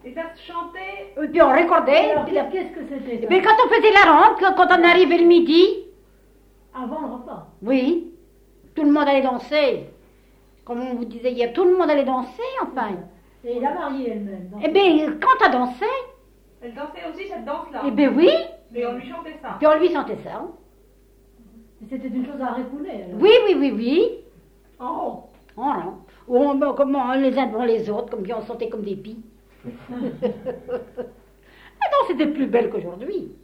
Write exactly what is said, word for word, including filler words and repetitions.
Et ça se chantait? Et puis on recordait. Alors, qu'est-ce que c'était ça? Mais quand on faisait la ronde, quand, quand on arrivait le midi. Avant le repas? Oui. Tout le monde allait danser. Comme on vous disait hier, tout le monde allait danser, enfin. Et la mariée elle-même? Eh bien, quand elle dansait. Elle dansait aussi cette danse-là? Eh bien oui. Mais on lui chantait ça? Puis on lui chantait ça. C'était une chose à récouler, alors? Oui, oui, oui, oui. En rond? En rond. Ou on, bon, comment, les uns devant les autres, comme puis on sentait comme des pies. Ah non, c'était plus belle qu'aujourd'hui.